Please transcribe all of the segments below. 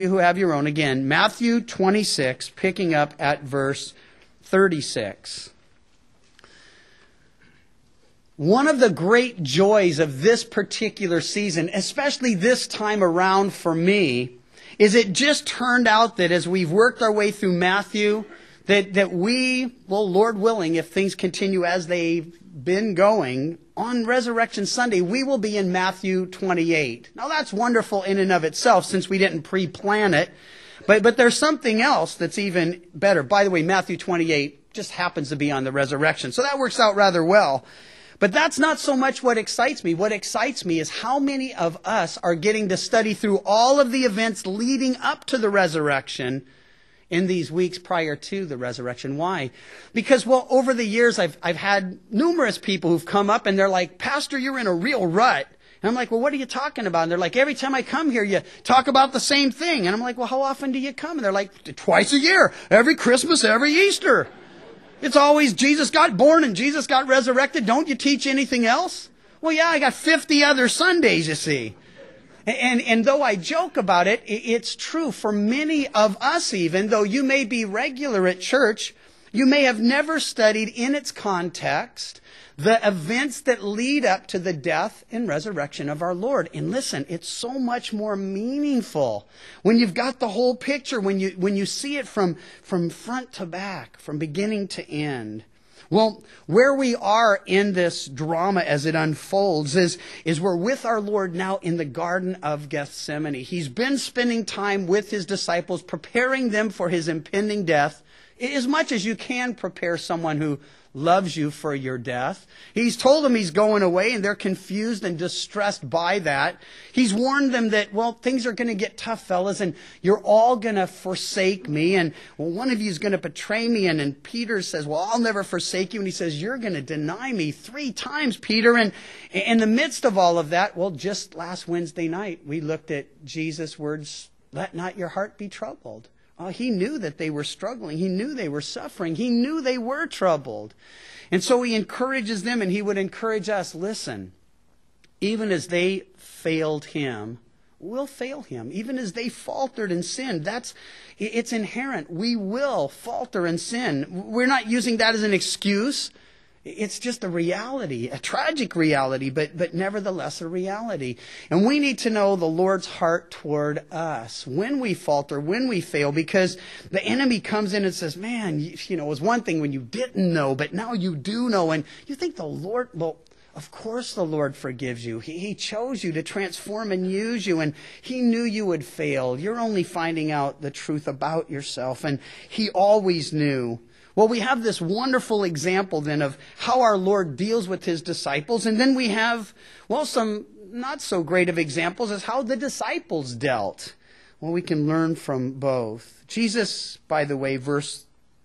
who have your own, again, Matthew 26, picking up at verse 36. One of the great joys of this particular season, especially this time around for me, is it just turned out that as we've worked our way through Matthew, that we, well, Lord willing, if things continue as they've been going, on Resurrection Sunday, we will be in Matthew 28. Now that's wonderful in and of itself since we didn't pre-plan it, but there's something else that's even better. By the way, Matthew 28 just happens to be on the resurrection, so that works out rather well. But that's not so much what excites me. What excites me is how many of us are getting to study through all of the events leading up to the resurrection in these weeks prior to the resurrection. Why? Because, well, over the years, I've had numerous people who've come up and they're like, Pastor, you're in a real rut. And I'm like, well, what are you talking about? And they're like, every time I come here, you talk about the same thing. And I'm like, well, how often do you come? And they're like, twice a year, every Christmas, every Easter. It's always Jesus got born and Jesus got resurrected. Don't you teach anything else? Well, yeah, I got 50 other Sundays, you see. And though I joke about it, it's true for many of us even, though you may be regular at church, you may have never studied in its context the events that lead up to the death and resurrection of our Lord. And listen, it's so much more meaningful when you've got the whole picture, when you see it from front to back, from beginning to end. Well, where we are in this drama as it unfolds is we're with our Lord now in the Garden of Gethsemane. He's been spending time with his disciples, preparing them for his impending death, as much as you can prepare someone who loves you for your death. He's told them he's going away, and they're confused and distressed by that. He's warned them that, well, things are going to get tough, fellas, and you're all going to forsake me, and well, one of you is going to betray me. And then Peter says, well, I'll never forsake you. And he says, you're going to deny me 3 times, Peter. And in the midst of all of that, well, just last Wednesday night, we looked at Jesus' words, let not your heart be troubled. He knew that they were struggling. He knew they were suffering. He knew they were troubled. And so he encourages them, and he would encourage us, listen, even as they failed him, we'll fail him. Even as they faltered and sinned, it's inherent. We will falter and sin. We're not using that as an excuse. It's just a reality, a tragic reality, but nevertheless a reality. And we need to know the Lord's heart toward us when we falter, when we fail, because the enemy comes in and says, man, it was one thing when you didn't know, but now you do know. And you think the Lord, well, of course the Lord forgives you. He chose you to transform and use you, and he knew you would fail. You're only finding out the truth about yourself, and he always knew. Well, we have this wonderful example then of how our Lord deals with his disciples. And then we have, well, some not so great of examples as how the disciples dealt. Well, we can learn from both. Jesus, by the way, verse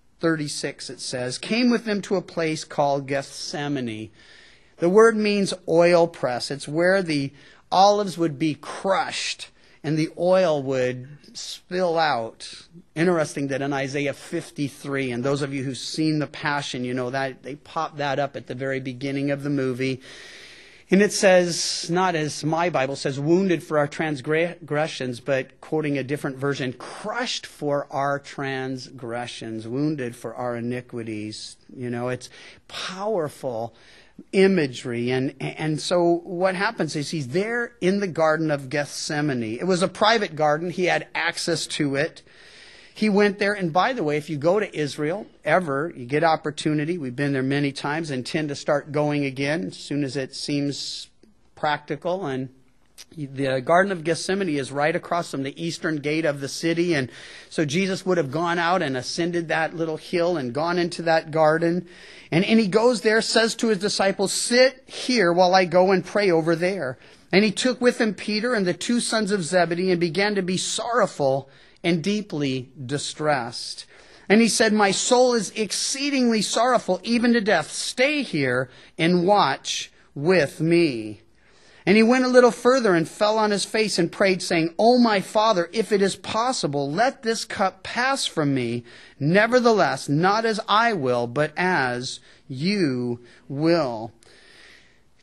36, it says, came with them to a place called Gethsemane. The word means oil press. It's where the olives would be crushed and the oil would spill out. Interesting that in Isaiah 53, and those of you who've seen The Passion, you know that they pop that up at the very beginning of the movie. And it says, not as my Bible says, wounded for our transgressions, but quoting a different version, crushed for our transgressions, wounded for our iniquities. It's powerful imagery. And so what happens is he's there in the Garden of Gethsemane. It was a private garden. He had access to it. He went there. And by the way, if you go to Israel ever, you get opportunity. We've been there many times and tend to start going again as soon as it seems practical. And the Garden of Gethsemane is right across from the eastern gate of the city. And so Jesus would have gone out and ascended that little hill and gone into that garden. And he goes there, says to his disciples, sit here while I go and pray over there. And he took with him Peter and the 2 sons of Zebedee and began to be sorrowful and deeply distressed. And he said, my soul is exceedingly sorrowful, even to death. Stay here and watch with me. And he went a little further and fell on his face and prayed, saying, O my Father, if it is possible, let this cup pass from me. Nevertheless, not as I will, but as you will.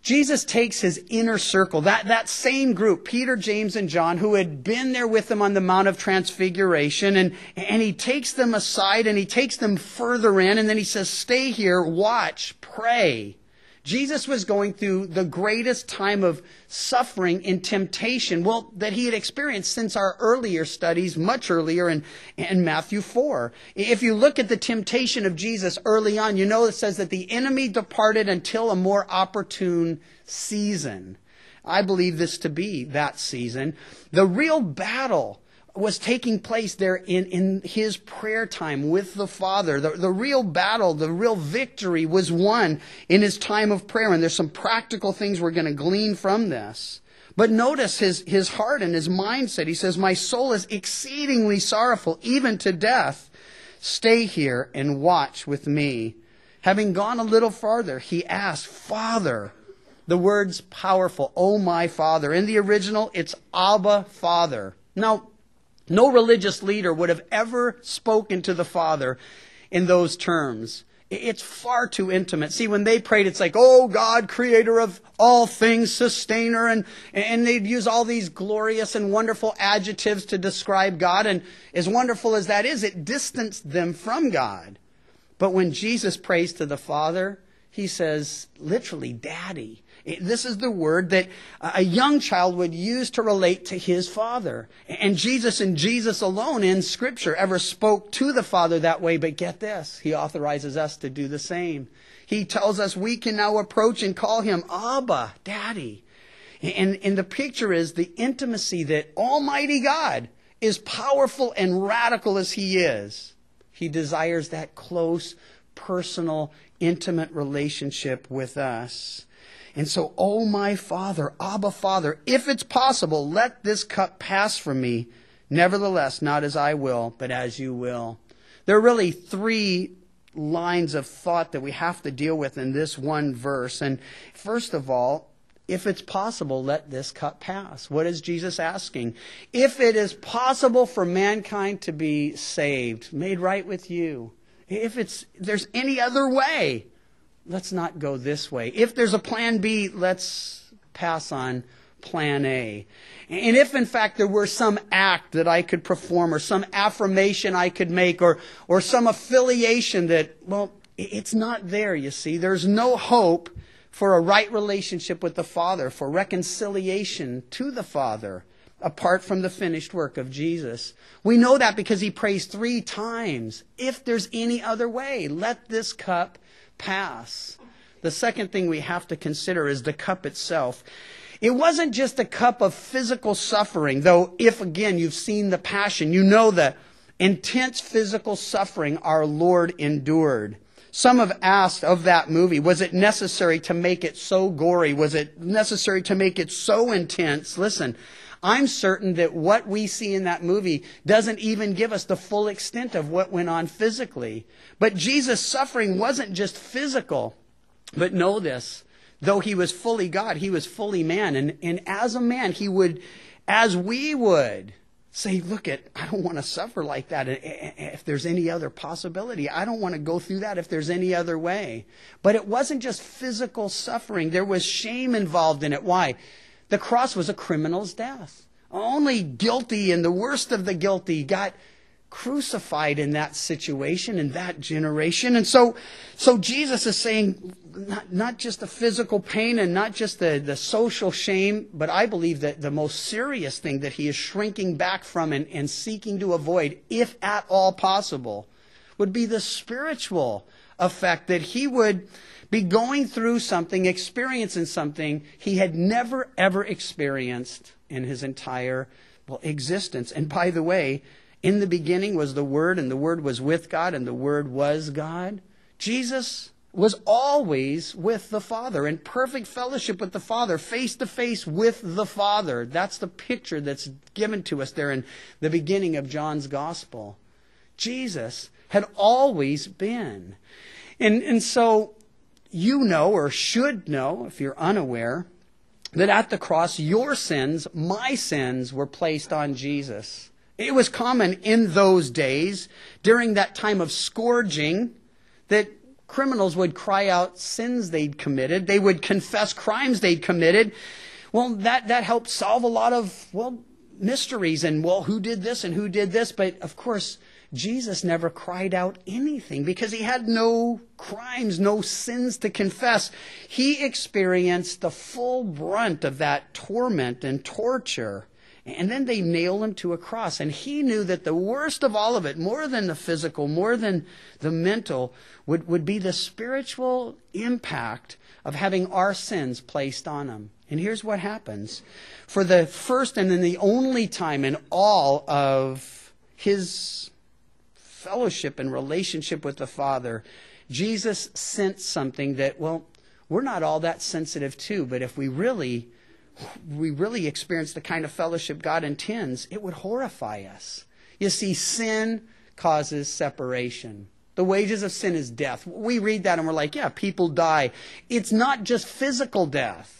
Jesus takes his inner circle, that same group, Peter, James, and John, who had been there with him on the Mount of Transfiguration, and he takes them aside and he takes them further in, and then he says, stay here, watch, pray. Jesus was going through the greatest time of suffering and temptation, that he had experienced since our earlier studies, much earlier in Matthew 4. If you look at the temptation of Jesus early on, you know it says that the enemy departed until a more opportune season. I believe this to be that season. The real battle was taking place there in his prayer time with the Father. The real battle, the real victory was won in his time of prayer. And there's some practical things we're going to glean from this. But notice his heart and his mindset. He says, my soul is exceedingly sorrowful, even to death. Stay here and watch with me. Having gone a little farther, he asked, Father. The word's powerful. Oh, my Father. In the original, it's Abba, Father. Now, no religious leader would have ever spoken to the Father in those terms. It's far too intimate. See, when they prayed, it's like, oh God, creator of all things, sustainer, and they'd use all these glorious and wonderful adjectives to describe God. And as wonderful as that is, it distanced them from God. But when Jesus prays to the Father, he says, literally, Daddy. This is the word that a young child would use to relate to his Father. And Jesus alone in Scripture ever spoke to the Father that way. But get this, he authorizes us to do the same. He tells us we can now approach and call him Abba, Daddy. And the picture is the intimacy that Almighty God, as powerful and radical as he is, he desires that close, personal, intimate relationship with us. And so, oh my Father, Abba Father, if it's possible, let this cup pass from me. Nevertheless, not as I will, but as you will. There are really three lines of thought that we have to deal with in this one verse. And first of all, if it's possible, let this cup pass. What is Jesus asking? If it is possible for mankind to be saved, made right with you, if there's any other way, let's not go this way. If there's a plan B, let's pass on plan A. And if in fact there were some act that I could perform or some affirmation I could make or some affiliation that, it's not there, you see. There's no hope for a right relationship with the Father, for reconciliation to the Father, apart from the finished work of Jesus. We know that because he prays 3 times. If there's any other way, let this cup pass. The second thing we have to consider is the cup itself. It wasn't just a cup of physical suffering, though if, again, you've seen the Passion, you know the intense physical suffering our Lord endured. Some have asked of that movie, was it necessary to make it so gory? Was it necessary to make it so intense? Listen, I'm certain that what we see in that movie doesn't even give us the full extent of what went on physically. But Jesus' suffering wasn't just physical. But know this, though he was fully God, he was fully man. And as a man, he would, as we would, say, I don't want to suffer like that if there's any other possibility. I don't want to go through that if there's any other way. But it wasn't just physical suffering. There was shame involved in it. Why? The cross was a criminal's death. Only guilty and the worst of the guilty got crucified in that situation, in that generation. And so Jesus is saying not just the physical pain and not just the social shame, but I believe that the most serious thing that he is shrinking back from and seeking to avoid, if at all possible, would be the spiritual effect that he would be going through something, experiencing something he had never, ever experienced in his entire existence. And by the way, in the beginning was the Word, and the Word was with God, and the Word was God. Jesus was always with the Father, in perfect fellowship with the Father, face to face with the Father. That's the picture that's given to us there in the beginning of John's Gospel. Jesus had always been. And so you know, or should know, if you're unaware, that at the cross, your sins, my sins, were placed on Jesus. It was common in those days, during that time of scourging, that criminals would cry out sins they'd committed. They would confess crimes they'd committed. Well, that helped solve a lot of, mysteries and, who did this and who did this? But, of course, Jesus never cried out anything because he had no crimes, no sins to confess. He experienced the full brunt of that torment and torture. And then they nail him to a cross. And he knew that the worst of all of it, more than the physical, more than the mental, would be the spiritual impact of having our sins placed on him. And here's what happens. For the first and then the only time in all of his fellowship and relationship with the Father, Jesus sensed something that, we're not all that sensitive to, but if we really experience the kind of fellowship God intends, it would horrify us. You see, sin causes separation. The wages of sin is death. We read that and we're like, yeah, people die. It's not just physical death.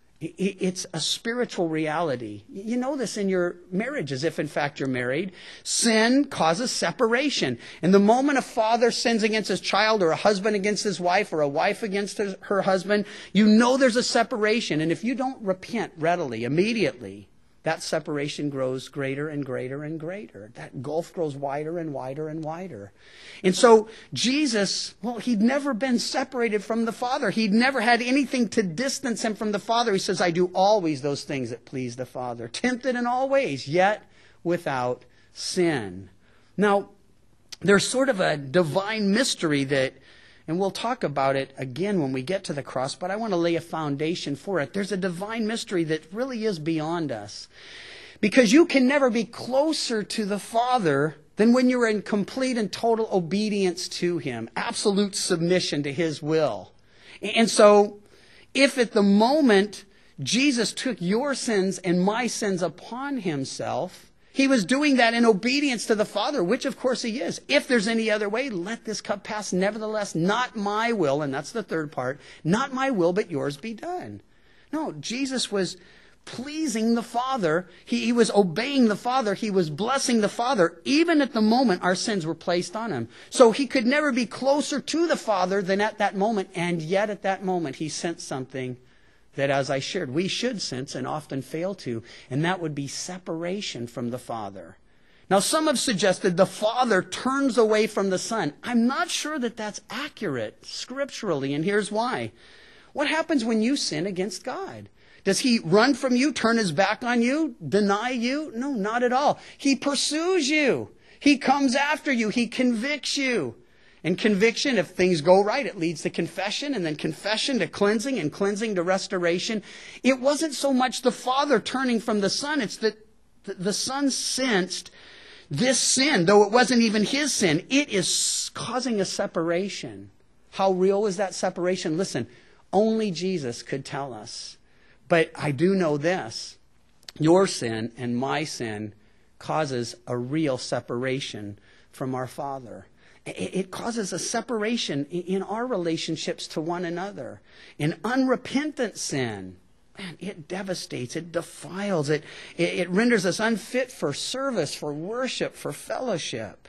It's a spiritual reality. You know this in your marriages, if in fact you're married. Sin causes separation. And the moment a father sins against his child, or a husband against his wife, or a wife against her husband, you know there's a separation. And if you don't repent readily, immediately, that separation grows greater and greater and greater. That gulf grows wider and wider and wider. And so Jesus, he'd never been separated from the Father. He'd never had anything to distance him from the Father. He says, I do always those things that please the Father. Tempted in all ways, yet without sin. Now, there's sort of a divine mystery that, and we'll talk about it again when we get to the cross, but I want to lay a foundation for it. There's a divine mystery that really is beyond us. Because you can never be closer to the Father than when you're in complete and total obedience to him, absolute submission to his will. And so, if at the moment Jesus took your sins and my sins upon himself, he was doing that in obedience to the Father, which of course he is. If there's any other way, let this cup pass. Nevertheless, not my will, and that's the third part, not my will, but yours be done. No, Jesus was pleasing the Father. He was obeying the Father. He was blessing the Father, even at the moment our sins were placed on him. So he could never be closer to the Father than at that moment, and yet at that moment he sensed something that, as I shared, we should sense and often fail to, and that would be separation from the Father. Now, some have suggested the Father turns away from the Son. I'm not sure that that's accurate scripturally, and here's why. What happens when you sin against God? Does he run from you, turn his back on you, deny you? No, not at all. He pursues you. He comes after you. He convicts you. And conviction, if things go right, it leads to confession, and then confession to cleansing, and cleansing to restoration. It wasn't so much the Father turning from the Son, it's that the Son sensed this sin, though it wasn't even his sin. It is causing a separation. How real is that separation? Listen, only Jesus could tell us. But I do know this. Your sin and my sin causes a real separation from our Father. It causes a separation in our relationships to one another. An unrepentant sin, man, it devastates, it defiles, it renders us unfit for service, for worship, for fellowship.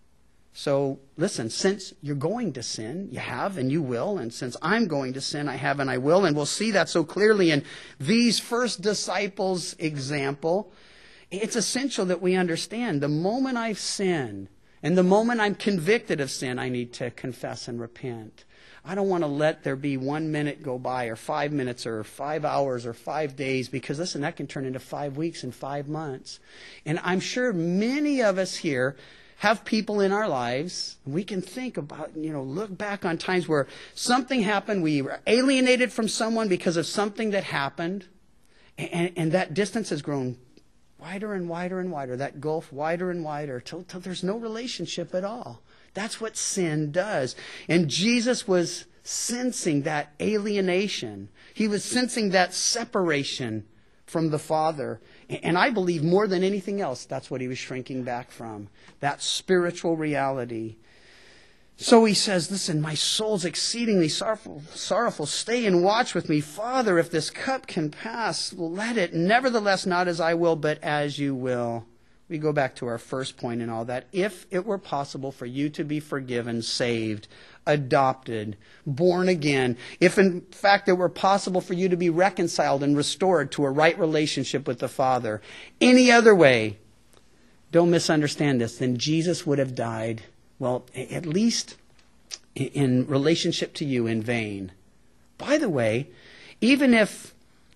So, listen, since you're going to sin, you have and you will, and since I'm going to sin, I have and I will, and we'll see that so clearly in these first disciples' example. It's essential that we understand the moment I've sinned, and the moment I'm convicted of sin, I need to confess and repent. I don't want to let there be 1 minute go by, or 5 minutes, or 5 hours, or 5 days, because listen, that can turn into 5 weeks and 5 months. And I'm sure many of us here have people in our lives, we can think about, look back on times where something happened, we were alienated from someone because of something that happened, and that distance has grown wider and wider and wider, that gulf wider and wider, till there's no relationship at all. That's what sin does. And Jesus was sensing that alienation. He was sensing that separation from the Father. And I believe more than anything else, that's what he was shrinking back from, that spiritual reality. So he says, listen, my soul's exceedingly sorrowful. Stay and watch with me. Father, if this cup can pass, let it. Nevertheless, not as I will, but as you will. We go back to our first point and all that. If it were possible for you to be forgiven, saved, adopted, born again, if in fact it were possible for you to be reconciled and restored to a right relationship with the Father, any other way, don't misunderstand this, then Jesus would have died, well, at least in relationship to you, in vain. By the way, even if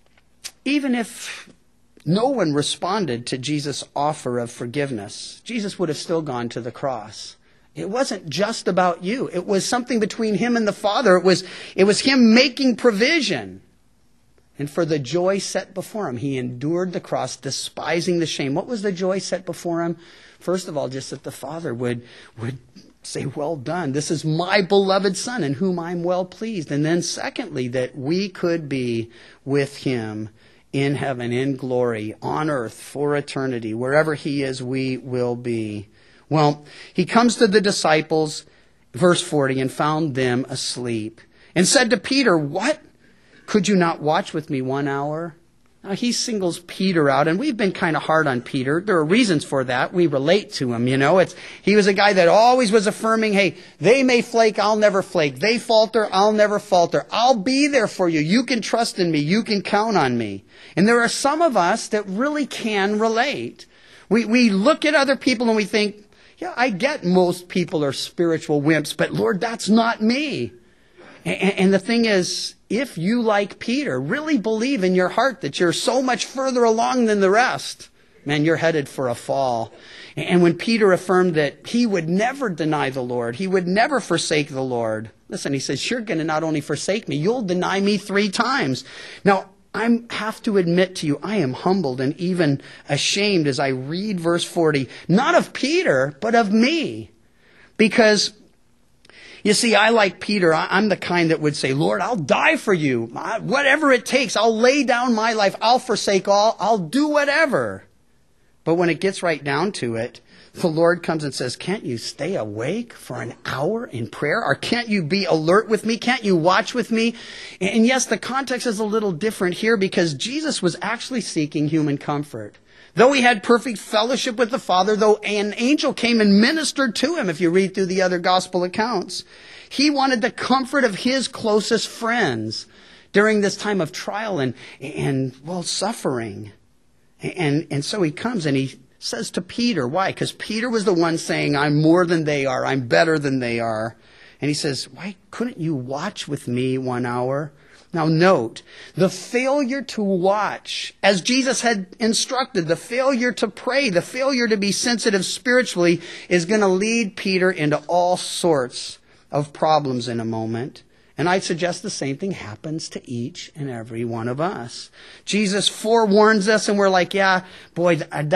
no one responded to Jesus' offer of forgiveness, Jesus would have still gone to the cross. It wasn't just about you. It was something between him and the Father. It was him making provision. And for the joy set before him, he endured the cross, despising the shame. What was the joy set before him? First of all, just that the Father would say, well done. This is my beloved Son in whom I'm well pleased. And then secondly, that we could be with him in heaven, in glory, on earth, for eternity. Wherever he is, we will be. Well, he comes to the disciples, verse 40, and found them asleep, and said to Peter, what? Could you not watch with me 1 hour? Now, he singles Peter out, and we've been kind of hard on Peter. There are reasons for that. We relate to him, He was a guy that always was affirming, hey, they may flake, I'll never flake. They falter, I'll never falter. I'll be there for you. You can trust in me. You can count on me. And there are some of us that really can relate. We look at other people and we think, yeah, I get most people are spiritual wimps, but Lord, that's not me. And the thing is, if you, like Peter, really believe in your heart that you're so much further along than the rest, man, you're headed for a fall. And when Peter affirmed that he would never deny the Lord, he would never forsake the Lord, listen, he says, you're going to not only forsake me, you'll deny me 3 times. Now, I have to admit to you, I am humbled and even ashamed as I read verse 40, not of Peter, but of me. Because, you see, I, like Peter, I'm the kind that would say, Lord, I'll die for you. Whatever it takes, I'll lay down my life. I'll forsake all. I'll do whatever. But when it gets right down to it, the Lord comes and says, can't you stay awake for an hour in prayer? Or can't you be alert with me? Can't you watch with me? And yes, the context is a little different here because Jesus was actually seeking human comfort. Though he had perfect fellowship with the Father, though an angel came and ministered to him, if you read through the other gospel accounts, he wanted the comfort of his closest friends during this time of trial and suffering. And so he comes and he says to Peter, why? Because Peter was the one saying, I'm more than they are. I'm better than they are. And he says, why couldn't you watch with me 1 hour? Now note, the failure to watch, as Jesus had instructed, the failure to pray, the failure to be sensitive spiritually is going to lead Peter into all sorts of problems in a moment. And I'd suggest the same thing happens to each and every one of us. Jesus forewarns us and we're like, yeah, boy,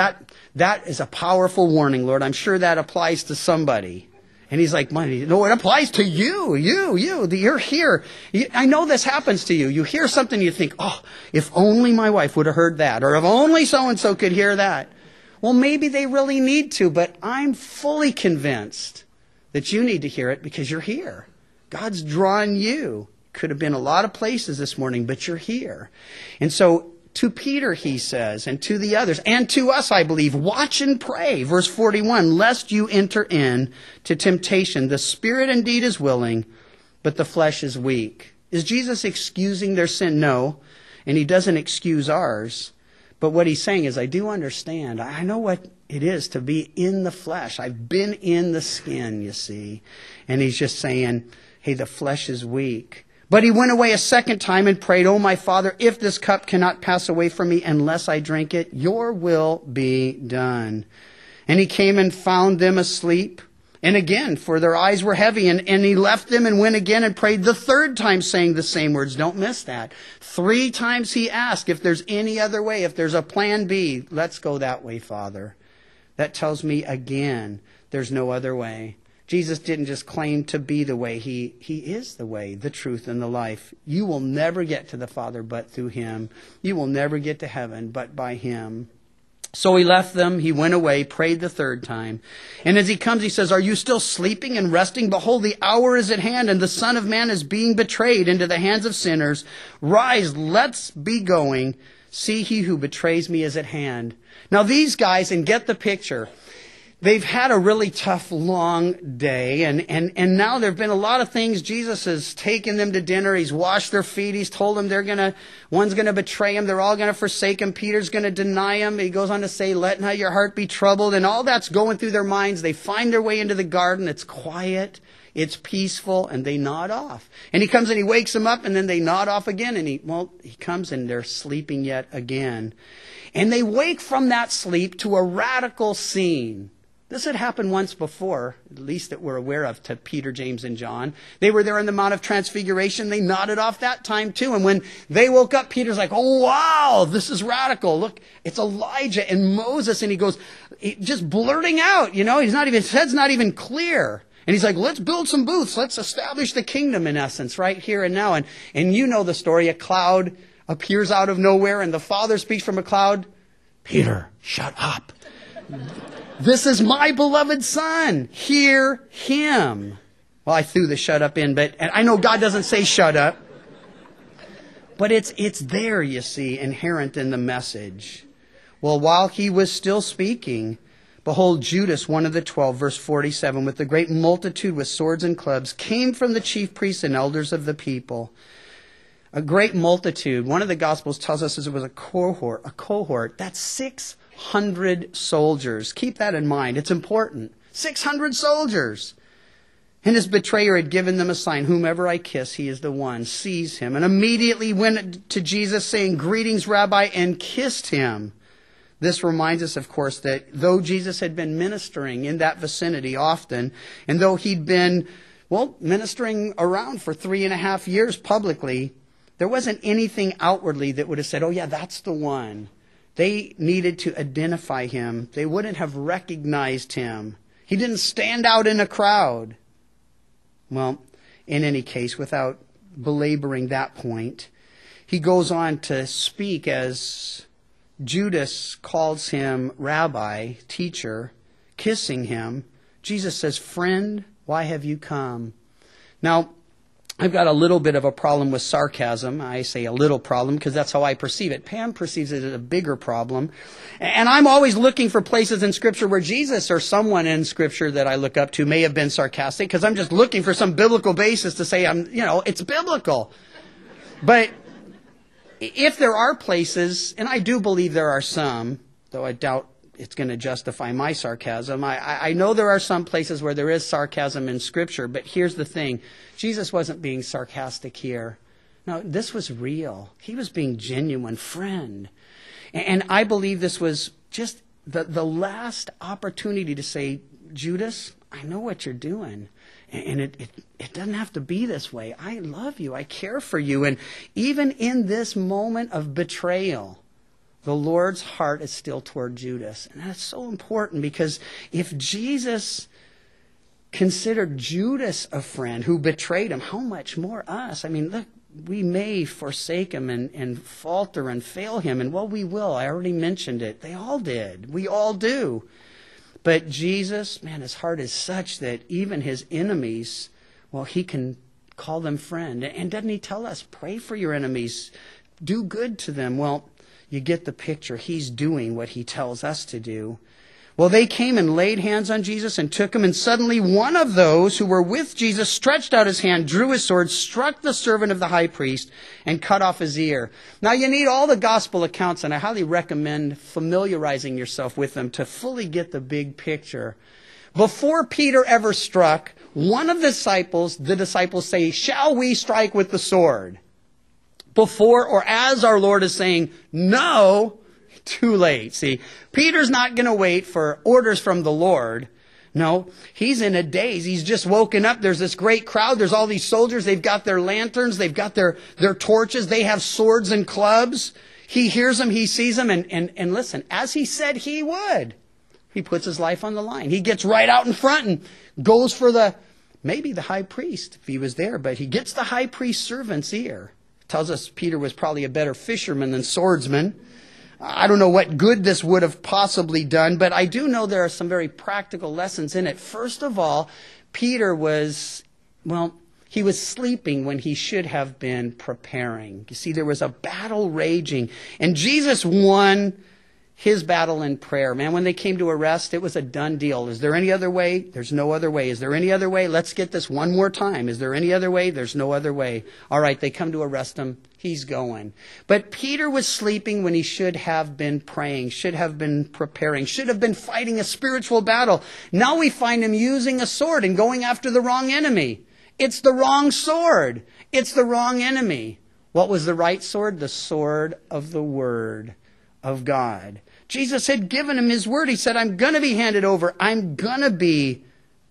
that is a powerful warning, Lord. I'm sure that applies to somebody. And he's like, no, it applies to you. You're here. I know this happens to you. You hear something, you think, oh, if only my wife would have heard that. Or if only so-and-so could hear that. Well, maybe they really need to, but I'm fully convinced that you need to hear it because you're here. God's drawn you. Could have been a lot of places this morning, but you're here. And so to Peter, he says, and to the others, and to us, I believe, watch and pray. Verse 41, lest you enter in to temptation. The spirit indeed is willing, but the flesh is weak. Is Jesus excusing their sin? No. And he doesn't excuse ours. But what he's saying is, I do understand. I know what it is to be in the flesh. I've been in the skin, you see. And he's just saying, hey, the flesh is weak. But he went away a second time and prayed, oh, my Father, if this cup cannot pass away from me unless I drink it, your will be done. And he came and found them asleep. And again, for their eyes were heavy. And he left them and went again and prayed the third time, saying the same words. Don't miss that. 3 times he asked if there's any other way, if there's a plan B. Let's go that way, Father. That tells me again, there's no other way. Jesus didn't just claim to be the way. He is the way, the truth, and the life. You will never get to the Father but through him. You will never get to heaven but by him. So he left them. He went away, prayed the third time. And as he comes, he says, are you still sleeping and resting? Behold, the hour is at hand, and the Son of Man is being betrayed into the hands of sinners. Rise, let's be going. See, he who betrays me is at hand. Now these guys, and get the picture, they've had a really tough, long day, and now there have been a lot of things. Jesus has taken them to dinner. He's washed their feet. He's told them one's going to betray him. They're all going to forsake him. Peter's going to deny him. He goes on to say, let not your heart be troubled. And all that's going through their minds. They find their way into the garden. It's quiet. It's peaceful, and they nod off. And he comes and he wakes them up, and then they nod off again, and he comes and they're sleeping yet again. And they wake from that sleep to a radical scene. This had happened once before, at least that we're aware of, to Peter, James, and John. They were there in the Mount of Transfiguration. They nodded off that time too. And when they woke up, Peter's like, oh, wow, this is radical. Look, it's Elijah and Moses. And he goes, just blurting out, his head's not even clear. And he's like, let's build some booths. Let's establish the kingdom, in essence, right here and now. And you know the story. A cloud appears out of nowhere, and the Father speaks from a cloud. Peter, shut up. This is my beloved Son. Hear him. Well, I threw the shut up in, but and I know God doesn't say shut up. But it's there, you see, inherent in the message. Well, while he was still speaking, behold, Judas, one of the 12, verse 47, with a great multitude with swords and clubs, came from the chief priests and elders of the people. A great multitude. One of the Gospels tells us it was a cohort. That's 600 soldiers. Keep that in mind. It's important. 600 soldiers. And his betrayer had given them a sign. Whomever I kiss, he is the one. Seize him. And immediately went to Jesus saying, greetings, Rabbi, and kissed him. This reminds us, of course, that though Jesus had been ministering in that vicinity often, and though he'd been, ministering around for 3.5 years publicly, there wasn't anything outwardly that would have said, oh yeah, that's the one. They needed to identify him. They wouldn't have recognized him. He didn't stand out in a crowd. Well, in any case, without belaboring that point, he goes on to speak as Judas calls him rabbi, teacher, kissing him. Jesus says, friend, why have you come? Now, I've got a little bit of a problem with sarcasm. I say a little problem because that's how I perceive it. Pam perceives it as a bigger problem. And I'm always looking for places in Scripture where Jesus or someone in Scripture that I look up to may have been sarcastic, because I'm just looking for some biblical basis to say, it's biblical. But if there are places, and I do believe there are some, though I doubt it's going to justify my sarcasm. I know there are some places where there is sarcasm in Scripture, but here's the thing. Jesus wasn't being sarcastic here. No, this was real. He was being genuine, friend. And I believe this was just the last opportunity to say, Judas, I know what you're doing. And it doesn't have to be this way. I love you. I care for you. And even in this moment of betrayal, the Lord's heart is still toward Judas. And that's so important, because if Jesus considered Judas a friend who betrayed him, how much more us? I mean, look, we may forsake him and falter and fail him. And we will. I already mentioned it. They all did. We all do. But Jesus, his heart is such that even his enemies, he can call them friend. And doesn't he tell us, pray for your enemies, do good to them? Well, you get the picture. He's doing what he tells us to do. Well, they came and laid hands on Jesus and took him, and suddenly one of those who were with Jesus stretched out his hand, drew his sword, struck the servant of the high priest, and cut off his ear. Now, you need all the gospel accounts, and I highly recommend familiarizing yourself with them to fully get the big picture. Before Peter ever struck, one of the disciples say, shall we strike with the sword? Before or as our Lord is saying, no, too late. See, Peter's not going to wait for orders from the Lord. No, he's in a daze. He's just woken up. There's this great crowd. There's all these soldiers. They've got their lanterns. They've got their torches. They have swords and clubs. He hears them. He sees them. And listen, as he said he would, he puts his life on the line. He gets right out in front and goes for maybe the high priest if he was there, but he gets the high priest's servant's ear. Tells us Peter was probably a better fisherman than swordsman. I don't know what good this would have possibly done, but I do know there are some very practical lessons in it. First of all, Peter was sleeping when he should have been preparing. You see, there was a battle raging, and Jesus won his battle in prayer. Man, when they came to arrest, it was a done deal. Is there any other way? There's no other way. Is there any other way? Let's get this one more time. Is there any other way? There's no other way. All right, they come to arrest him. He's going. But Peter was sleeping when he should have been praying, should have been preparing, should have been fighting a spiritual battle. Now we find him using a sword and going after the wrong enemy. It's the wrong sword. It's the wrong enemy. What was the right sword? The sword of the Word of God. Jesus had given him his word. He said, I'm going to be handed over. I'm going to be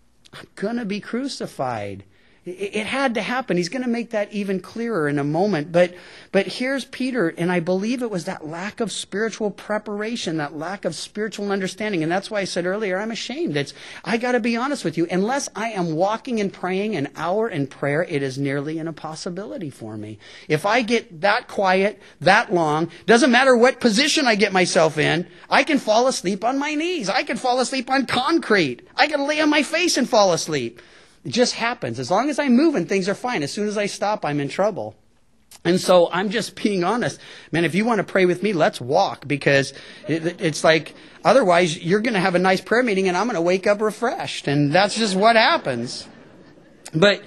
crucified. It had to happen. He's going to make that even clearer in a moment. But here's Peter, and I believe it was that lack of spiritual preparation, that lack of spiritual understanding. And that's why I said earlier, I'm ashamed. I got to be honest with you. Unless I am walking and praying an hour in prayer, it is nearly an impossibility for me. If I get that quiet, that long, doesn't matter what position I get myself in, I can fall asleep on my knees. I can fall asleep on concrete. I can lay on my face and fall asleep. It just happens. As long as I'm moving, things are fine. As soon as I stop, I'm in trouble. And so I'm just being honest. Man, if you want to pray with me, let's walk, because it's like, otherwise you're going to have a nice prayer meeting and I'm going to wake up refreshed. And that's just what happens. But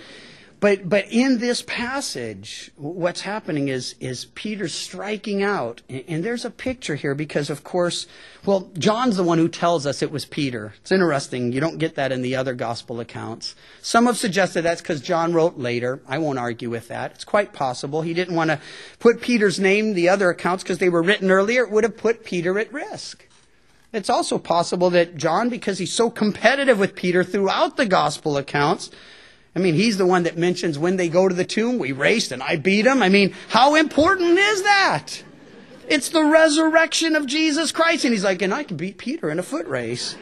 in this passage, what's happening is Peter's striking out. And there's a picture here because, of course, well, John's the one who tells us it was Peter. It's interesting. You don't get that in the other gospel accounts. Some have suggested that's because John wrote later. I won't argue with that. It's quite possible. He didn't want to put Peter's name in the other accounts because they were written earlier. It would have put Peter at risk. It's also possible that John, because he's so competitive with Peter throughout the gospel accounts, I mean, he's the one that mentions when they go to the tomb, we raced and I beat him. I mean, how important is that? It's the resurrection of Jesus Christ. And he's like, and I can beat Peter in a foot race.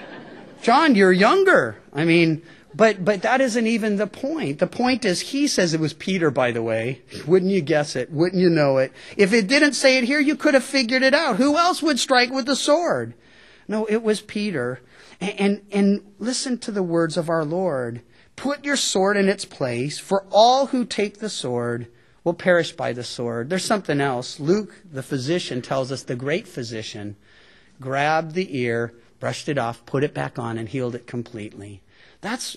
John, you're younger. I mean, but that isn't even the point. The point is, he says it was Peter, by the way. Wouldn't you guess it? Wouldn't you know it? If it didn't say it here, you could have figured it out. Who else would strike with the sword? No, it was Peter. And listen to the words of our Lord. Put your sword in its place, for all who take the sword will perish by the sword. There's something else. Luke, the physician, tells us the great physician grabbed the ear, brushed it off, put it back on, and healed it completely. That's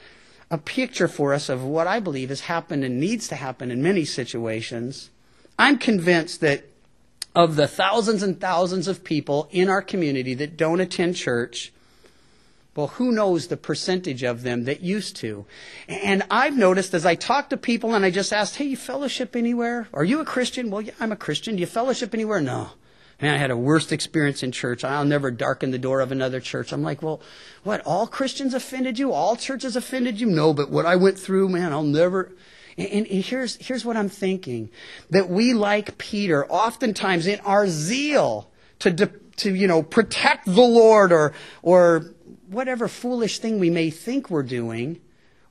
a picture for us of what I believe has happened and needs to happen in many situations. I'm convinced that of the thousands and thousands of people in our community that don't attend church, well, who knows the percentage of them that used to? And I've noticed as I talk to people and I just asked, hey, you fellowship anywhere? Are you a Christian? Well, yeah, I'm a Christian. Do you fellowship anywhere? No. Man, I had a worst experience in church. I'll never darken the door of another church. I'm like, well, what, all Christians offended you? All churches offended you? No, but what I went through, man, I'll never... And here's what I'm thinking. That we, like Peter, oftentimes in our zeal to protect the Lord or whatever foolish thing we may think we're doing,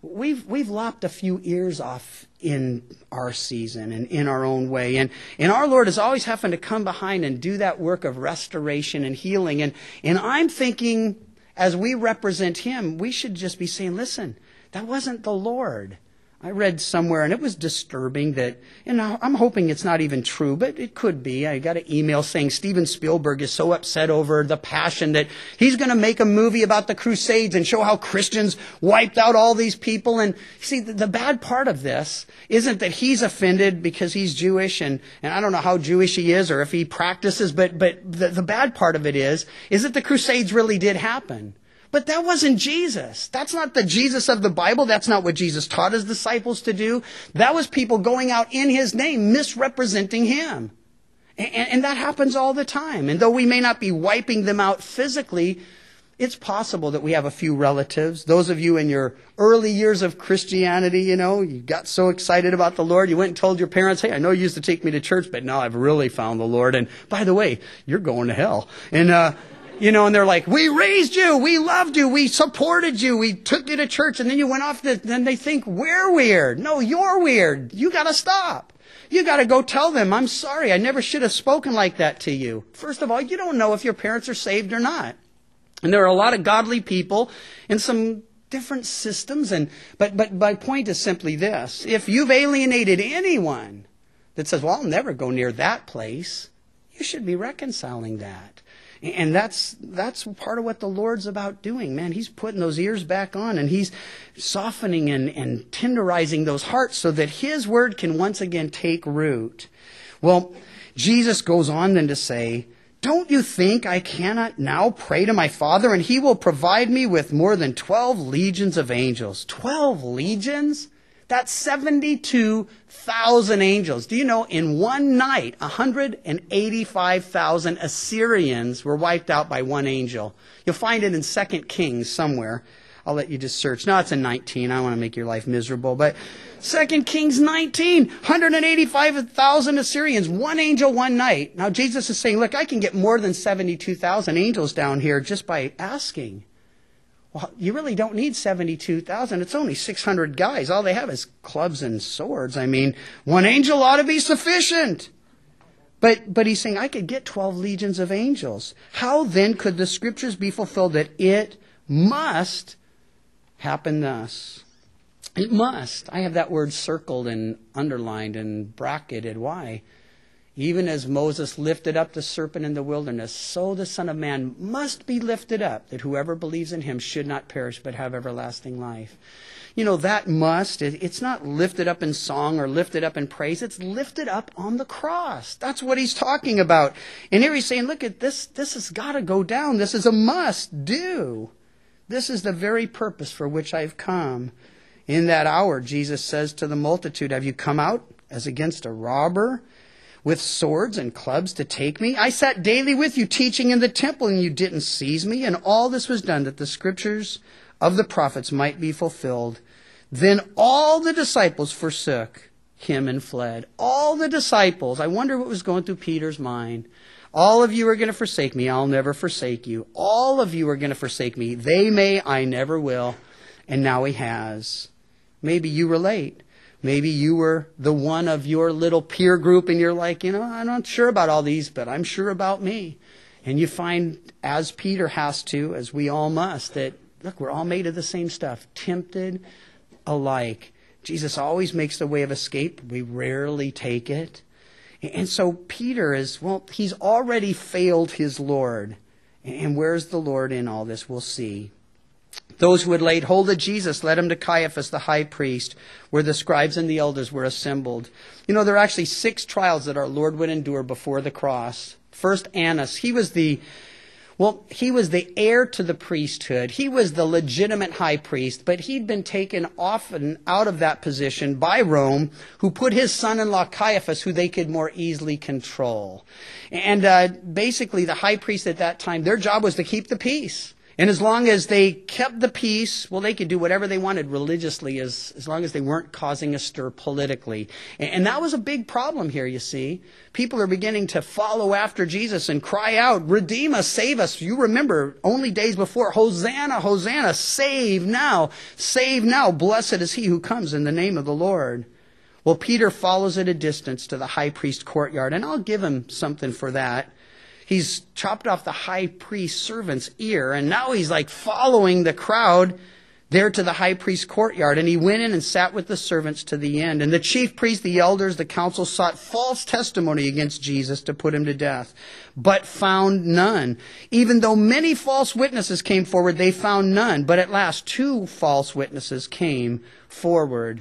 we've lopped a few ears off in our season and in our own way. And our Lord is always having to come behind and do that work of restoration and healing. And I'm thinking, as we represent Him, we should just be saying, listen, that wasn't the Lord. I read somewhere, and it was disturbing that, and I'm hoping it's not even true, but it could be. I got an email saying Steven Spielberg is so upset over The Passion that he's going to make a movie about the Crusades and show how Christians wiped out all these people. And see, the bad part of this isn't that he's offended because he's Jewish, and I don't know how Jewish he is or if he practices, but the bad part of it is that the Crusades really did happen. But that wasn't Jesus. That's not the Jesus of the Bible. That's not what Jesus taught His disciples to do. That was people going out in His name, misrepresenting Him. And that happens all the time. And though we may not be wiping them out physically, it's possible that we have a few relatives. Those of you in your early years of Christianity, you got so excited about the Lord, you went and told your parents, hey, I know you used to take me to church, but now I've really found the Lord. And by the way, you're going to hell. And they're like, we raised you, we loved you, we supported you, we took you to church, and then you went off, then they think we're weird. No, you're weird. You got to stop. You got to go tell them, I'm sorry, I never should have spoken like that to you. First of all, you don't know if your parents are saved or not. And there are a lot of godly people in some different systems, but my point is simply this. If you've alienated anyone that says, well, I'll never go near that place, you should be reconciling that. And that's part of what the Lord's about doing, man. He's putting those ears back on, and he's softening and tenderizing those hearts so that his word can once again take root. Well, Jesus goes on then to say, don't you think I cannot now pray to my Father, and he will provide me with more than 12 legions of angels? 12 legions? That's 72,000 angels. Do you know, in one night, 185,000 Assyrians were wiped out by one angel. You'll find it in 2 Kings somewhere. I'll let you just search. No, it's in 19. I don't want to make your life miserable. But 2 Kings 19, 185,000 Assyrians, one angel, one night. Now Jesus is saying, look, I can get more than 72,000 angels down here just by asking. Well, you really don't need 72,000. It's only 600 guys. All they have is clubs and swords. I mean, one angel ought to be sufficient. But he's saying, I could get 12 legions of angels. How then could the scriptures be fulfilled that it must happen thus? It must. I have that word circled and underlined and bracketed. Why? Even as Moses lifted up the serpent in the wilderness, so the Son of Man must be lifted up, that whoever believes in him should not perish but have everlasting life. You know, that must, it's not lifted up in song or lifted up in praise. It's lifted up on the cross. That's what he's talking about. And here he's saying, look at this. This has got to go down. This is a must do. This is the very purpose for which I've come. In that hour, Jesus says to the multitude, have you come out as against a robber, with swords and clubs to take me? I sat daily with you teaching in the temple, and you didn't seize me. And all this was done that the scriptures of the prophets might be fulfilled. Then all the disciples forsook him and fled. All the disciples. I wonder what was going through Peter's mind. All of you are going to forsake me. I'll never forsake you. All of you are going to forsake me. They may, I never will. And now he has. Maybe you relate. Maybe you were the one of your little peer group and you're like, you know, I'm not sure about all these, but I'm sure about me. And you find, as Peter has to, as we all must, that, look, we're all made of the same stuff, tempted alike. Jesus always makes the way of escape. We rarely take it. And so Peter is, well, he's already failed his Lord. And where's the Lord in all this? We'll see. Those who had laid hold of Jesus led him to Caiaphas, the high priest, where the scribes and the elders were assembled. You know, there are actually 6 trials that our Lord would endure before the cross. First, Annas. He was the heir to the priesthood. He was the legitimate high priest, but he'd been taken often out of that position by Rome, who put his son-in-law Caiaphas, who they could more easily control. And basically, the high priest at that time, their job was to keep the peace. And as long as they kept the peace, well, they could do whatever they wanted religiously as long as they weren't causing a stir politically. And that was a big problem here, you see. People are beginning to follow after Jesus and cry out, redeem us, save us. You remember only days before, Hosanna, Hosanna, save now, blessed is he who comes in the name of the Lord. Well, Peter follows at a distance to the high priest courtyard, and I'll give him something for that. He's chopped off the high priest's servant's ear, and now he's like following the crowd there to the high priest's courtyard. And he went in and sat with the servants to the end. And the chief priests, the elders, the council sought false testimony against Jesus to put him to death, but found none. Even though many false witnesses came forward, they found none. But at last 2 false witnesses came forward.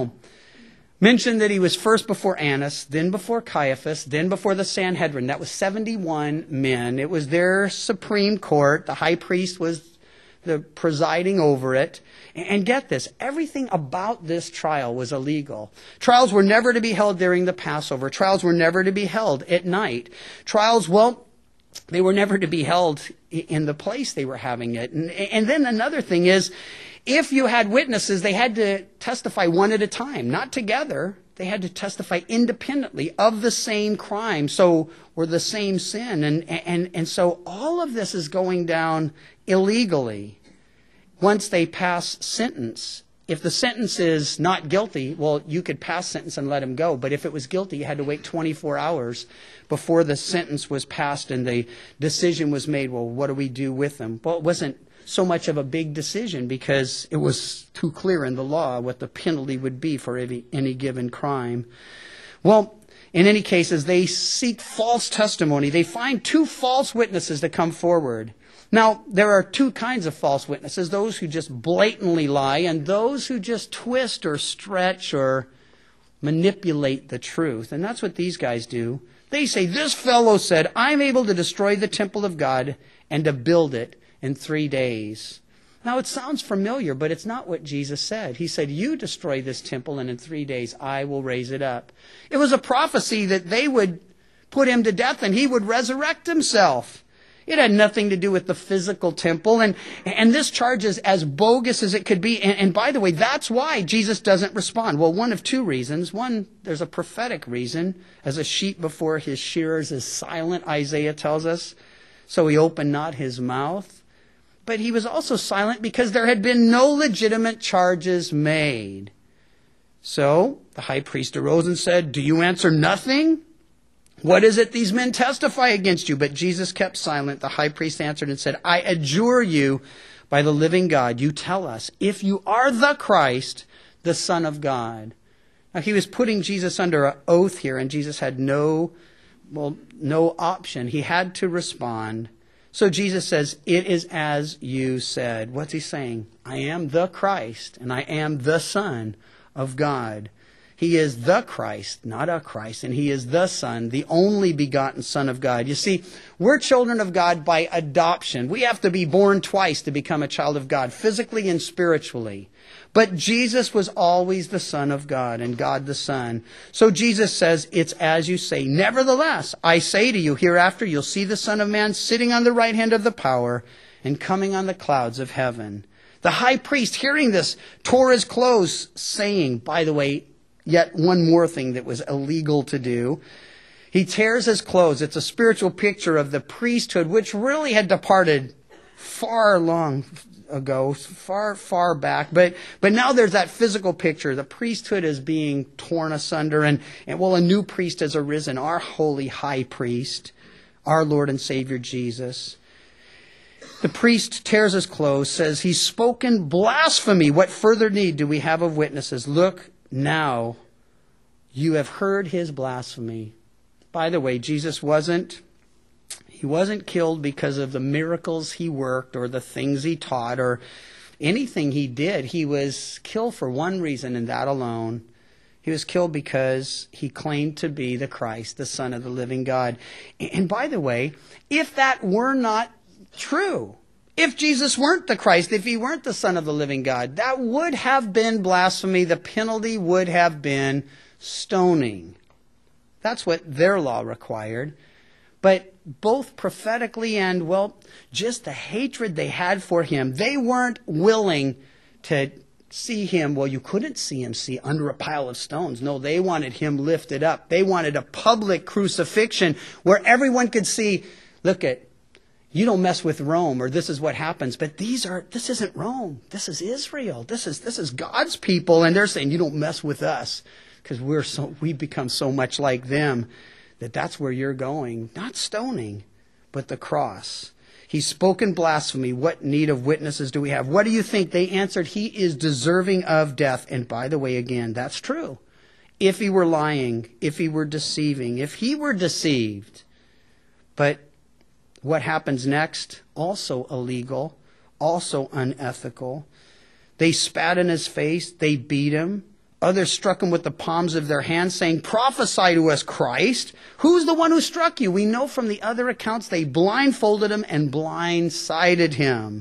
Mentioned that he was first before Annas, then before Caiaphas, then before the Sanhedrin. That was 71 men. It was their supreme court. The high priest was the presiding over it. And get this, everything about this trial was illegal. Trials were never to be held during the Passover. Trials were never to be held at night. Trials, well, they were never to be held in the place they were having it. And then another thing is, if you had witnesses, they had to testify one at a time, not together. They had to testify independently of the same crime, or the same sin. And so all of this is going down illegally. Once they pass sentence, if the sentence is not guilty, well, you could pass sentence and let him go. But if it was guilty, you had to wait 24 hours before the sentence was passed and the decision was made. Well, what do we do with them? Well, it wasn't so much of a big decision because it was too clear in the law what the penalty would be for any given crime. Well, In any case, as they seek false testimony, they find two false witnesses to come forward. Now, there are two kinds of false witnesses, those who just blatantly lie and those who just twist or stretch or manipulate the truth. And that's what these guys do. They say, this fellow said, I'm able to destroy the temple of God and to build it in 3 days. Now, it sounds familiar, but it's not what Jesus said. He said, you destroy this temple, and in 3 days I will raise it up. It was a prophecy that they would put him to death and he would resurrect himself. It had nothing to do with the physical temple. And this charge is as bogus as it could be. And by the way, that's why Jesus doesn't respond. Well, one of two reasons. One, there's a prophetic reason. As a sheep before his shearers is silent, Isaiah tells us. So he opened not his mouth. But he was also silent because there had been no legitimate charges made. So the high priest arose and said, do you answer nothing? What is it these men testify against you? But Jesus kept silent. The high priest answered and said, I adjure you by the living God, you tell us, if you are the Christ, the Son of God. Now he was putting Jesus under an oath here, and Jesus had no option. He had to respond. So Jesus says, it is as you said. What's he saying? I am the Christ, and I am the Son of God. He is the Christ, not a Christ, and he is the Son, the only begotten Son of God. You see, we're children of God by adoption. We have to be born twice to become a child of God, physically and spiritually. But Jesus was always the Son of God and God the Son. So Jesus says, it's as you say. Nevertheless, I say to you, hereafter you'll see the Son of Man sitting on the right hand of the power and coming on the clouds of heaven. The high priest, hearing this, tore his clothes, saying, by the way, yet one more thing that was illegal to do. He tears his clothes. It's a spiritual picture of the priesthood, which really had departed far long ago, far back. But now there's that physical picture. The priesthood is being torn asunder, and a new priest has arisen, our holy high priest, our Lord and Savior Jesus. The priest tears his clothes, says, he's spoken blasphemy. What further need do we have of witnesses? Look, now you have heard his blasphemy. By the way, Jesus wasn't killed because of the miracles he worked or the things he taught or anything he did. He was killed for one reason, and that alone. He was killed because he claimed to be the Christ, the Son of the living God. And by the way, if that were not true, if Jesus weren't the Christ, if he weren't the Son of the living God, that would have been blasphemy. The penalty would have been stoning. That's what their law required. But both prophetically and, just the hatred they had for him, they weren't willing to see him. You couldn't see him under a pile of stones. No, they wanted him lifted up. They wanted a public crucifixion where everyone could see, look at, you don't mess with Rome, or this is what happens. But this isn't Rome. This is Israel. This is God's people. And they're saying, you don't mess with us because we've become so much like them that's where you're going. Not stoning, but the cross. He's spoken blasphemy. What need of witnesses do we have? What do you think? They answered, he is deserving of death. And by the way, again, that's true. If he were lying, if he were deceiving, if he were deceived. But what happens next? Also illegal, also unethical. They spat in his face. They beat him. Others struck him with the palms of their hands, saying, prophesy to us, Christ. Who's the one who struck you? We know from the other accounts they blindfolded him and blindsided him.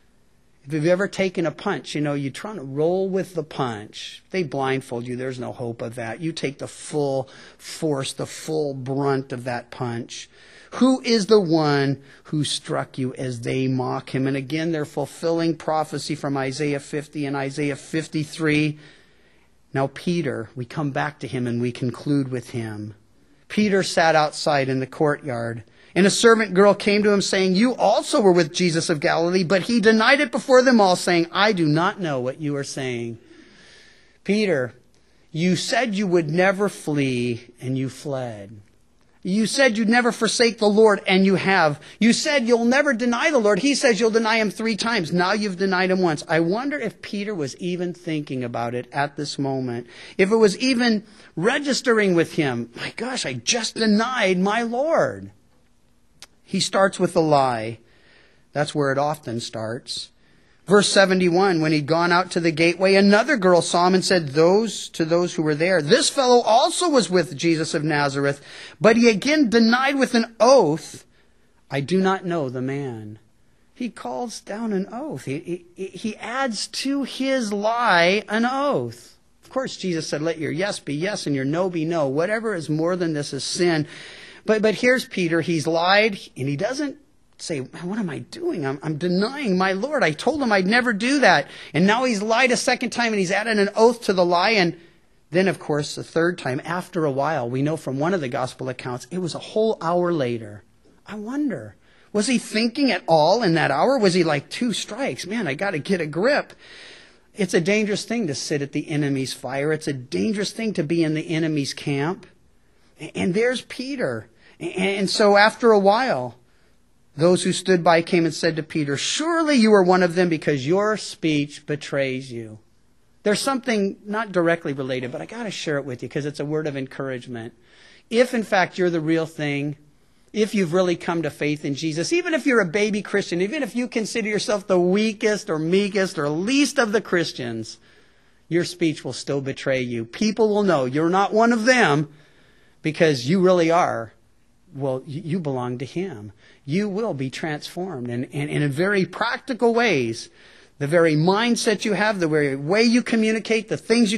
If you've ever taken a punch, you're trying to roll with the punch. They blindfold you. There's no hope of that. You take the full force, the full brunt of that punch. Who is the one who struck you, as they mock him? And again, they're fulfilling prophecy from Isaiah 50 and Isaiah 53. Now Peter, we come back to him and we conclude with him. Peter sat outside in the courtyard, and a servant girl came to him saying, you also were with Jesus of Galilee. But he denied it before them all, saying, I do not know what you are saying. Peter, you said you would never flee, and you fled. You said you'd never forsake the Lord, and you have. You said you'll never deny the Lord. He says you'll deny him 3 times. Now you've denied him once. I wonder if Peter was even thinking about it at this moment. If it was even registering with him. My gosh, I just denied my Lord. He starts with a lie. That's where it often starts. Verse 71, when he'd gone out to the gateway, another girl saw him and said to those who were there, "This fellow also was with Jesus of Nazareth." But he again denied with an oath, "I do not know the man." He calls down an oath. He adds to his lie an oath. Of course, Jesus said, let your yes be yes and your no be no. Whatever is more than this is sin. But here's Peter. He's lied, and he doesn't say, what am I doing? I'm denying my Lord. I told him I'd never do that. And now he's lied a second time, and he's added an oath to the lie. And then, of course, the third time, after a while, we know from one of the gospel accounts, it was a whole hour later. I wonder, was he thinking at all in that hour? Was he like 2 strikes? Man, I got to get a grip. It's a dangerous thing to sit at the enemy's fire. It's a dangerous thing to be in the enemy's camp. And there's Peter. And so after a while, those who stood by came and said to Peter, "Surely you are one of them because your speech betrays you." There's something not directly related, but I got to share it with you because it's a word of encouragement. If, in fact, you're the real thing, if you've really come to faith in Jesus, even if you're a baby Christian, even if you consider yourself the weakest or meekest or least of the Christians, your speech will still betray you. People will know you're not one of them because you really are. Well, you belong to him. You will be transformed. And in very practical ways, the very mindset you have, the very way you communicate, the things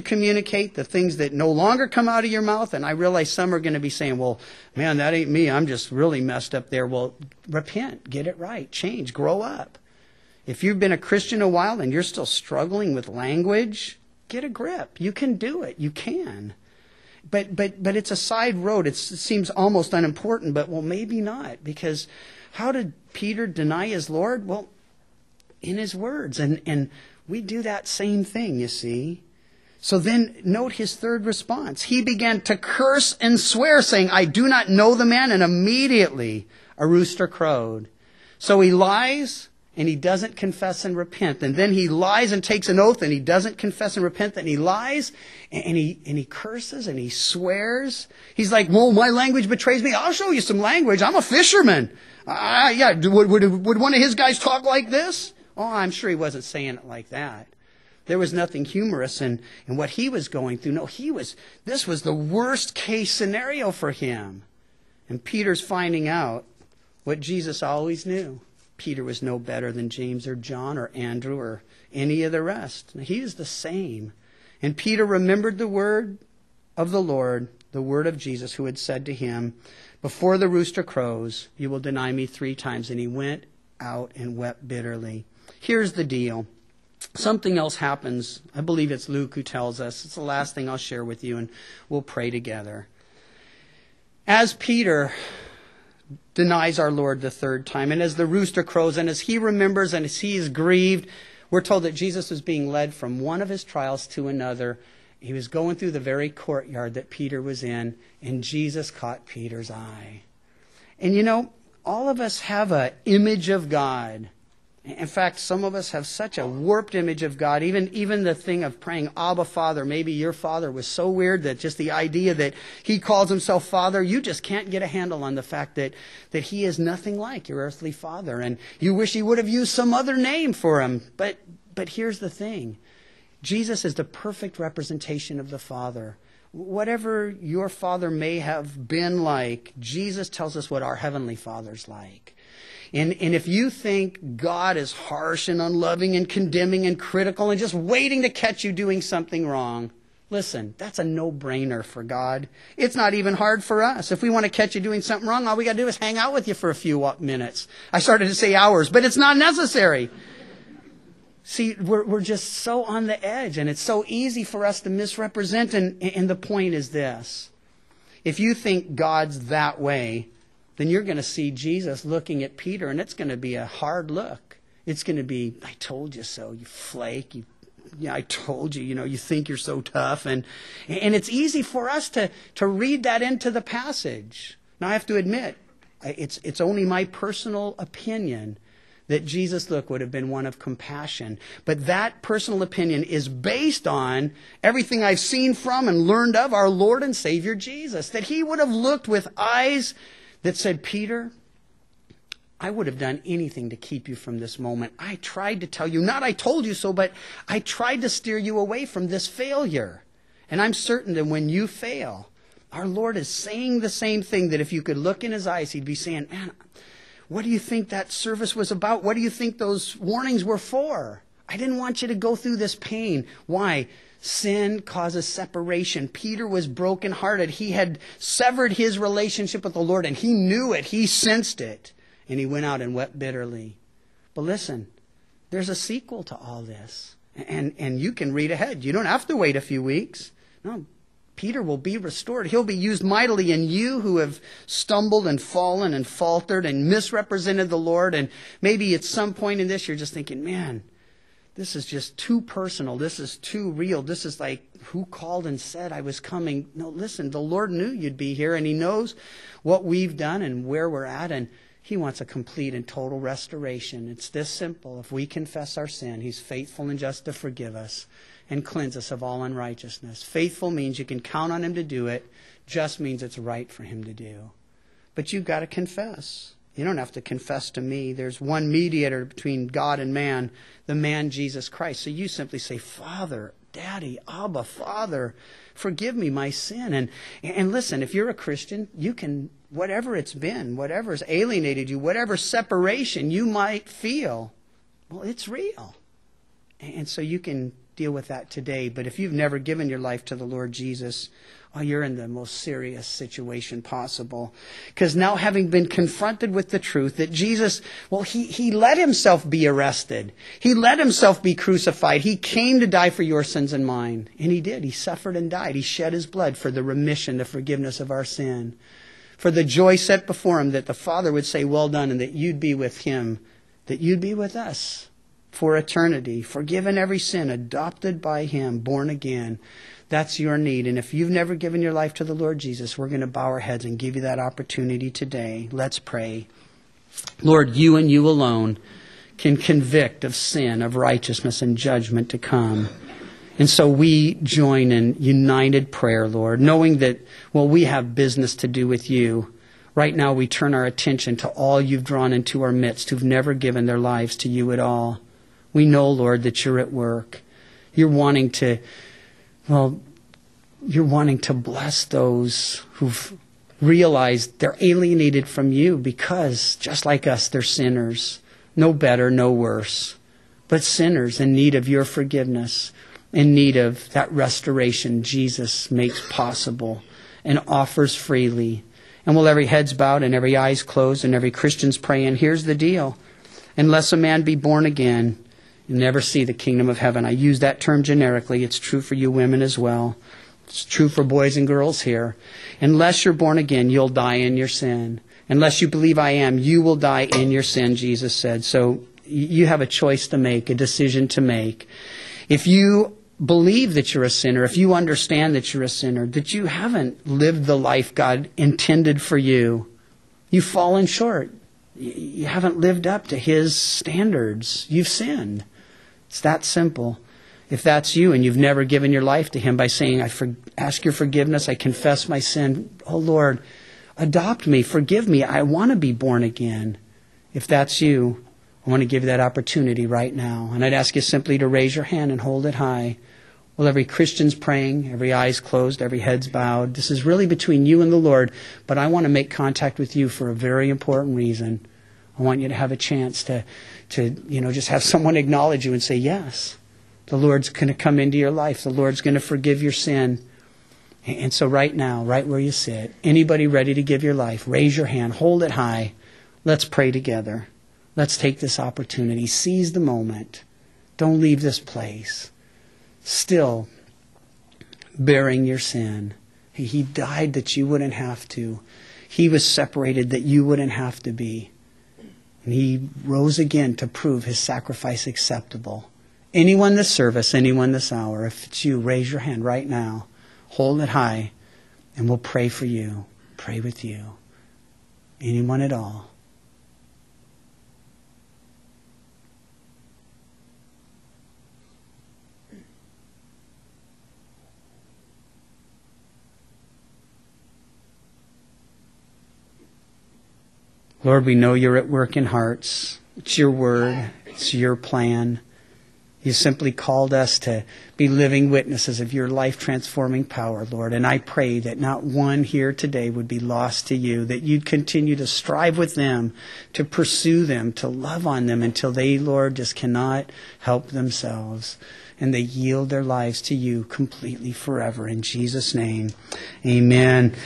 that no longer come out of your mouth. And I realize some are going to be saying, well, man, that ain't me. I'm just really messed up there. Well, repent, get it right, change, grow up. If you've been a Christian a while and you're still struggling with language, get a grip. You can do it. You can. But it's a side road. It seems almost unimportant, but well, maybe not. Because how did Peter deny his Lord? Well, in his words. And we do that same thing, you see. So then note his third response. He began to curse and swear, saying, "I do not know the man." And immediately a rooster crowed. So he lies and he doesn't confess and repent. And then he lies and takes an oath and he doesn't confess and repent. Then he lies and he curses and he swears. He's like, well, my language betrays me. I'll show you some language. I'm a fisherman. Would one of his guys talk like this? Oh, I'm sure he wasn't saying it like that. There was nothing humorous in what he was going through. No, this was the worst case scenario for him. And Peter's finding out what Jesus always knew. Peter was no better than James or John or Andrew or any of the rest. He is the same. And Peter remembered the word of the Lord, the word of Jesus, who had said to him, "Before the rooster crows, you will deny me 3 times." And he went out and wept bitterly. Here's the deal. Something else happens. I believe it's Luke who tells us. It's the last thing I'll share with you, and we'll pray together. As Peter denies our Lord the 3rd time, and as the rooster crows, and as he remembers and as he is grieved, we're told that Jesus was being led from one of his trials to another. He was going through the very courtyard that Peter was in, and Jesus caught Peter's eye. And you know, all of us have an image of God. In fact, some of us have such a warped image of God. Even the thing of praying, Abba, Father, maybe your father was so weird that just the idea that he calls himself Father, you just can't get a handle on the fact that he is nothing like your earthly father. And you wish he would have used some other name for him. But here's the thing. Jesus is the perfect representation of the Father. Whatever your father may have been like, Jesus tells us what our Heavenly Father's like. And if you think God is harsh and unloving and condemning and critical and just waiting to catch you doing something wrong, listen, that's a no-brainer for God. It's not even hard for us. If we want to catch you doing something wrong, all we got to do is hang out with you for a few minutes. I started to say hours, but it's not necessary. See, we're just so on the edge, and it's so easy for us to misrepresent. And the point is this. If you think God's that way, then you're going to see Jesus looking at Peter, and it's going to be a hard look. It's going to be, I told you so, you flake. I told you, you think you're so tough. And it's easy for us to read that into the passage. Now, I have to admit, it's only my personal opinion that Jesus' look would have been one of compassion. But that personal opinion is based on everything I've seen from and learned of our Lord and Savior Jesus. That he would have looked with eyes that said, Peter, I would have done anything to keep you from this moment. I tried to tell you, not I told you so, but I tried to steer you away from this failure. And I'm certain that when you fail, our Lord is saying the same thing, that if you could look in his eyes, he'd be saying, man, what do you think that service was about? What do you think those warnings were for? I didn't want you to go through this pain. Why? Sin causes separation. Peter was brokenhearted. He had severed his relationship with the Lord, and he knew it. He sensed it. And he went out and wept bitterly. But listen, there's a sequel to all this. And you can read ahead. You don't have to wait a few weeks. No, Peter will be restored. He'll be used mightily in you who have stumbled and fallen and faltered and misrepresented the Lord. And maybe at some point in this, you're just thinking, man, this is just too personal. This is too real. This is like, who called and said I was coming? No, listen, the Lord knew you'd be here, and he knows what we've done and where we're at, and he wants a complete and total restoration. It's this simple. If we confess our sin, he's faithful and just to forgive us and cleanse us of all unrighteousness. Faithful means you can count on him to do it. Just means it's right for him to do. But you've got to confess. You don't have to confess to me. There's one mediator between God and man, the man Jesus Christ. So you simply say, Father, Daddy, Abba, Father, forgive me my sin. And listen, if you're a Christian, you can, whatever it's been, whatever's alienated you, whatever separation you might feel, well, it's real. And so you can deal with that today. But if you've never given your life to the Lord Jesus, oh, you're in the most serious situation possible. Because now, having been confronted with the truth that Jesus, well, he let himself be arrested. He let himself be crucified. He came to die for your sins and mine. And he did. He suffered and died. He shed his blood for the remission, the forgiveness of our sin. For the joy set before him, that the Father would say, well done, and that you'd be with him, that you'd be with us for eternity, forgiven every sin, adopted by him, born again. That's your need. And if you've never given your life to the Lord Jesus, we're going to bow our heads and give you that opportunity today. Let's pray. Lord, you and you alone can convict of sin, of righteousness, and judgment to come. And so we join in united prayer, Lord, knowing that, well, we have business to do with you. Right now we turn our attention to all you've drawn into our midst who've never given their lives to you at all. We know, Lord, that you're at work. You're wanting to bless those who've realized they're alienated from you because, just like us, they're sinners. No better, no worse. But sinners in need of your forgiveness, in need of that restoration Jesus makes possible and offers freely. And while every head's bowed and every eye's closed and every Christian's praying, here's the deal. Unless a man be born again, you'll never see the kingdom of heaven. I use that term generically. It's true for you women as well. It's true for boys and girls here. Unless you're born again, you'll die in your sin. Unless you believe I am, you will die in your sin, Jesus said. So you have a choice to make, a decision to make. If you believe that you're a sinner, if you understand that you're a sinner, that you haven't lived the life God intended for you, you've fallen short. You haven't lived up to his standards. You've sinned. It's that simple. If that's you and you've never given your life to him by saying, I ask your forgiveness, I confess my sin, oh Lord, adopt me, forgive me, I want to be born again. If that's you, I want to give you that opportunity right now. And I'd ask you simply to raise your hand and hold it high. Well, every Christian's praying, every eye's closed, every head's bowed. This is really between you and the Lord, but I want to make contact with you for a very important reason. I want you to have a chance to just have someone acknowledge you and say, yes, the Lord's going to come into your life. The Lord's going to forgive your sin. And so right now, right where you sit, anybody ready to give your life, raise your hand, hold it high. Let's pray together. Let's take this opportunity. Seize the moment. Don't leave this place still bearing your sin. He died that you wouldn't have to. He was separated that you wouldn't have to be. And he rose again to prove his sacrifice acceptable. Anyone this service, anyone this hour, if it's you, raise your hand right now. Hold it high, and we'll pray for you. Pray with you. Anyone at all. Lord, we know you're at work in hearts. It's your word. It's your plan. You simply called us to be living witnesses of your life-transforming power, Lord. And I pray that not one here today would be lost to you, that you'd continue to strive with them, to pursue them, to love on them until they, Lord, just cannot help themselves. And they yield their lives to you completely forever. In Jesus' name, amen.